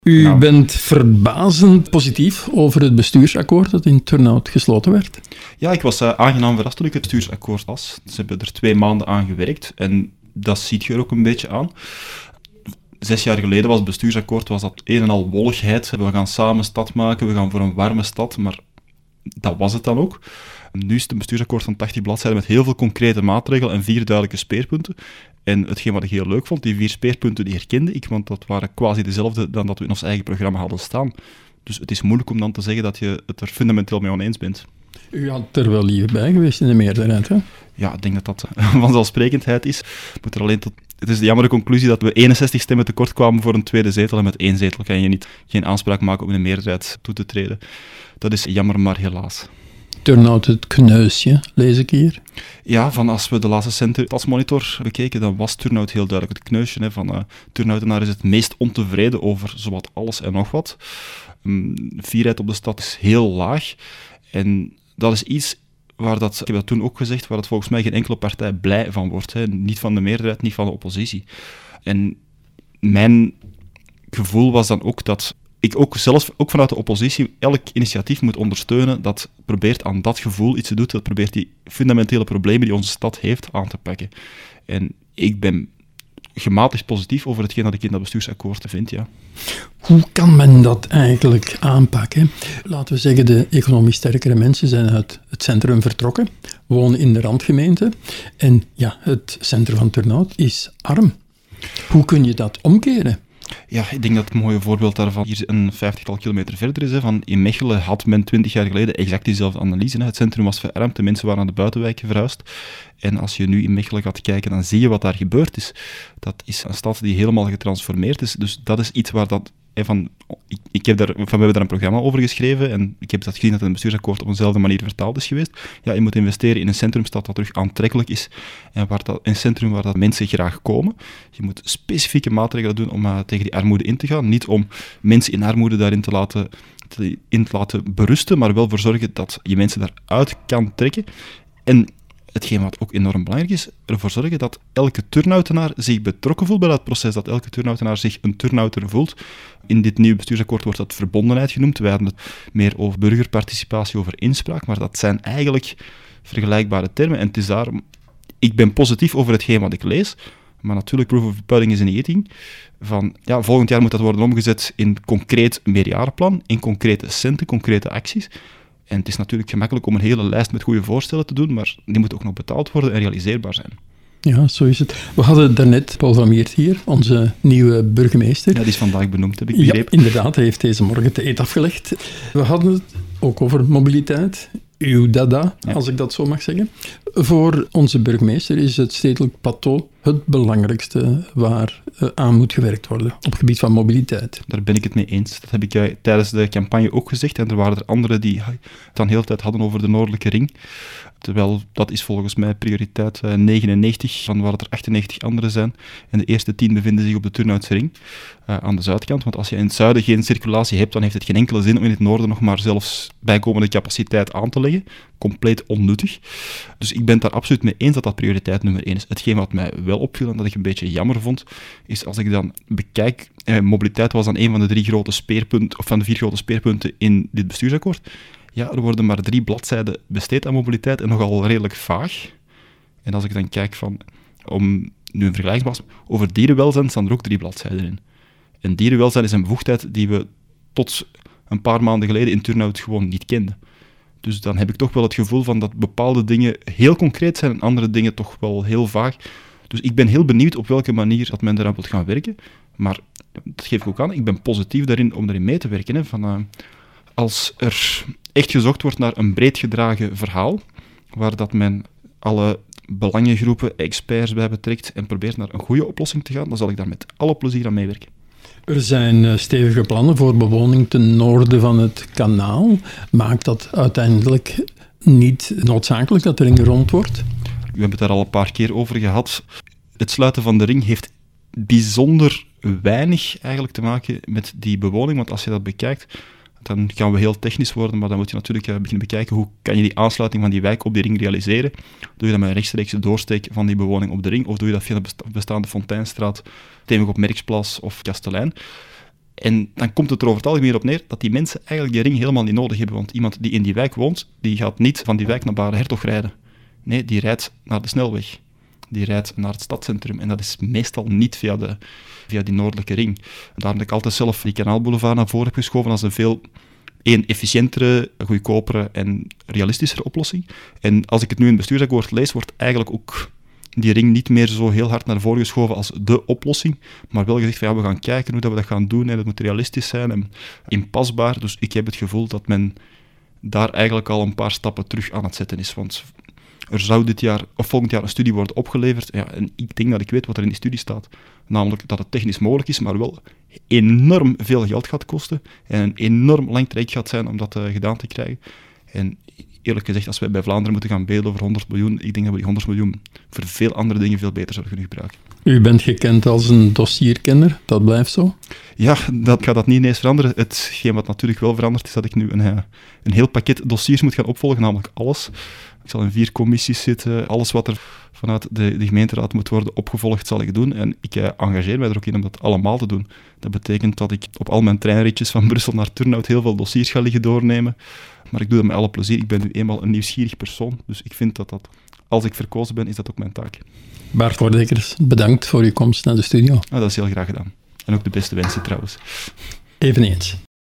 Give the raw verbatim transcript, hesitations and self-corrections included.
U nou. bent verbazend positief over het bestuursakkoord dat in Turnhout gesloten werd. Ja, ik was uh, aangenaam verrast toen ik het bestuursakkoord las. Ze hebben er twee maanden aan gewerkt en dat ziet je er ook een beetje aan. Zes jaar geleden was het bestuursakkoord was dat een en al wolligheid. We gaan samen stad maken, we gaan voor een warme stad, maar dat was het dan ook. Nu is het een bestuursakkoord van tachtig bladzijden met heel veel concrete maatregelen en vier duidelijke speerpunten. En hetgeen wat ik heel leuk vond, die vier speerpunten die herkende ik, want dat waren quasi dezelfde dan dat we in ons eigen programma hadden staan. Dus het is moeilijk om dan te zeggen dat je het er fundamenteel mee oneens bent. U had er wel liever bij geweest in de meerderheid, hè? Ja, ik denk dat dat vanzelfsprekendheid is. Moet er alleen tot... Het is de jammere conclusie dat we eenenzestig stemmen tekort kwamen voor een tweede zetel. En met één zetel kan je niet, geen aanspraak maken om in een meerderheid toe te treden. Dat is jammer, maar helaas. Turnhout het kneusje, lees ik hier. Ja, van als we de laatste centen als monitor bekeken, dan was Turnhout heel duidelijk het kneusje. Hè, van uh, Turnhoutenaar is het meest ontevreden over zowat alles en nog wat. Um, fierheid op de stad is heel laag. En dat is iets waar dat, ik heb dat toen ook gezegd, waar dat volgens mij geen enkele partij blij van wordt. Hè. Niet van de meerderheid, niet van de oppositie. En mijn gevoel was dan ook dat ik ook zelfs, ook vanuit de oppositie, elk initiatief moet ondersteunen dat probeert aan dat gevoel iets te doen, dat probeert die fundamentele problemen die onze stad heeft aan te pakken. En ik ben gematigd positief over hetgeen dat ik in dat bestuursakkoord vind, ja. Hoe kan men dat eigenlijk aanpakken? Laten we zeggen, de economisch sterkere mensen zijn uit het centrum vertrokken, wonen in de randgemeente en ja, het centrum van Turnhout is arm. Hoe kun je dat omkeren? Ja, ik denk dat het mooie voorbeeld daarvan hier een vijftigtal kilometer verder is. Hè. Van in Mechelen had men twintig jaar geleden exact diezelfde analyse. Hè. Het centrum was verarmd, de mensen waren naar de buitenwijken verhuisd. En als je nu in Mechelen gaat kijken, dan zie je wat daar gebeurd is. Dat is een stad die helemaal getransformeerd is. Dus dat is iets waar dat... Van, ik, ik heb daar, van, we hebben daar een programma over geschreven en ik heb dat gezien dat het een bestuursakkoord op eenzelfde manier vertaald is geweest. Ja, je moet investeren in een centrumstad dat terug aantrekkelijk is en waar dat, een centrum waar dat mensen graag komen. Je moet specifieke maatregelen doen om uh, tegen die armoede in te gaan. Niet om mensen in armoede daarin te laten, te, in te laten berusten, maar wel voor zorgen dat je mensen daaruit kan trekken. En hetgeen wat ook enorm belangrijk is, ervoor zorgen dat elke turnhoutenaar zich betrokken voelt bij dat proces, dat elke turnhoutenaar zich een turnhouter voelt. In dit nieuwe bestuursakkoord wordt dat verbondenheid genoemd. Wij hadden het meer over burgerparticipatie, over inspraak, maar dat zijn eigenlijk vergelijkbare termen. En het is daarom... Ik ben positief over hetgeen wat ik lees, maar natuurlijk, proof of the pudding is in the eating. Van, ja, volgend jaar moet dat worden omgezet in concreet meerjarenplan, in concrete centen, concrete acties. En het is natuurlijk gemakkelijk om een hele lijst met goede voorstellen te doen, maar die moeten ook nog betaald worden en realiseerbaar zijn. Ja, zo is het. We hadden daarnet Paul van Miert hier, onze nieuwe burgemeester. Ja, die is vandaag benoemd, heb ik begrepen. Ja, inderdaad, hij heeft deze morgen de eet afgelegd. We hadden het ook over mobiliteit. Uw dada, ja. Als ik dat zo mag zeggen. Voor onze burgemeester is het stedelijk plateau het belangrijkste waar uh, aan moet gewerkt worden op het gebied van mobiliteit. Daar ben ik het mee eens. Dat heb ik uh, tijdens de campagne ook gezegd. En er waren er anderen die het dan heel de tijd hadden over de Noordelijke Ring. Terwijl dat is volgens mij prioriteit uh, negenennegentig, van waar er achtennegentig anderen zijn. En de eerste tien bevinden zich op de Turnhoutse Ring, uh, aan de zuidkant. Want als je in het zuiden geen circulatie hebt, dan heeft het geen enkele zin om in het noorden nog maar zelfs bijkomende capaciteit aan te leggen. Compleet onnuttig. Dus ik ben het daar absoluut mee eens dat dat prioriteit nummer één is. Hetgeen wat mij wel opviel en dat ik een beetje jammer vond, is als ik dan bekijk, eh, mobiliteit was dan een van de drie grote speerpunten, of van de vier grote speerpunten in dit bestuursakkoord. Ja, er worden maar drie bladzijden besteed aan mobiliteit en nogal redelijk vaag. En als ik dan kijk van, om nu een vergelijking was, over dierenwelzijn staan er ook drie bladzijden in. En dierenwelzijn is een bevoegdheid die we tot een paar maanden geleden in Turnhout gewoon niet kenden. Dus dan heb ik toch wel het gevoel van dat bepaalde dingen heel concreet zijn en andere dingen toch wel heel vaag. Dus ik ben heel benieuwd op welke manier dat men eraan wil gaan werken. Maar dat geef ik ook aan, ik ben positief daarin om daarin mee te werken. Hè, van, uh, als er echt gezocht wordt naar een breed gedragen verhaal, waar dat men alle belangengroepen, experts bij betrekt en probeert naar een goede oplossing te gaan, dan zal ik daar met alle plezier aan meewerken. Er zijn stevige plannen voor bewoning ten noorden van het kanaal. Maakt dat uiteindelijk niet noodzakelijk dat de ring rond wordt? We hebben het daar al een paar keer over gehad. Het sluiten van de ring heeft bijzonder weinig eigenlijk te maken met die bewoning, want als je dat bekijkt, dan gaan we heel technisch worden, maar dan moet je natuurlijk beginnen bekijken hoe kan je die aansluiting van die wijk op die ring realiseren. Doe je dat met een rechtstreekse doorsteek van die bewoning op de ring, of doe je dat via de bestaande Fonteinstraat, Stevig op Merksplas of Kastelein? En dan komt het er over het algemeen op neer dat die mensen eigenlijk die ring helemaal niet nodig hebben. Want iemand die in die wijk woont, die gaat niet van die wijk naar Baarle-Hertog rijden. Nee, die rijdt naar de snelweg. Die rijdt naar het stadscentrum. En dat is meestal niet via, de, via die noordelijke ring. Daarom dat ik altijd zelf die Kanaalboulevard naar voren heb geschoven als een veel één, efficiëntere, goedkopere en realistischere oplossing. En als ik het nu in het bestuursakkoord lees, wordt eigenlijk ook die ring niet meer zo heel hard naar voren geschoven als de oplossing, maar wel gezegd van ja, we gaan kijken hoe dat we dat gaan doen en het moet realistisch zijn en inpasbaar. Dus ik heb het gevoel dat men daar eigenlijk al een paar stappen terug aan het zetten is. Want er zou dit jaar of volgend jaar een studie worden opgeleverd. Ja, en ik denk dat ik weet wat er in die studie staat. Namelijk dat het technisch mogelijk is, maar wel enorm veel geld gaat kosten en een enorm lang traject gaat zijn om dat uh, gedaan te krijgen. En eerlijk gezegd, als wij bij Vlaanderen moeten gaan bedelen over honderd miljoen, ik denk dat we die honderd miljoen voor veel andere dingen veel beter zouden kunnen gebruiken. U bent gekend als een dossierkenner, dat blijft zo? Ja, dat gaat dat niet ineens veranderen. Hetgeen wat natuurlijk wel verandert, is dat ik nu een, een heel pakket dossiers moet gaan opvolgen, namelijk alles. Ik zal in vier commissies zitten. Alles wat er vanuit de, de gemeenteraad moet worden opgevolgd, zal ik doen. En ik eh, engageer mij er ook in om dat allemaal te doen. Dat betekent dat ik op al mijn treinritjes van Brussel naar Turnhout heel veel dossiers ga liggen doornemen. Maar ik doe dat met alle plezier. Ik ben nu eenmaal een nieuwsgierig persoon. Dus ik vind dat dat, als ik verkozen ben, is dat ook mijn taak. Bart Voordekkers, bedankt voor uw komst naar de studio. Ah, dat is heel graag gedaan. En ook de beste wensen trouwens. Eveneens.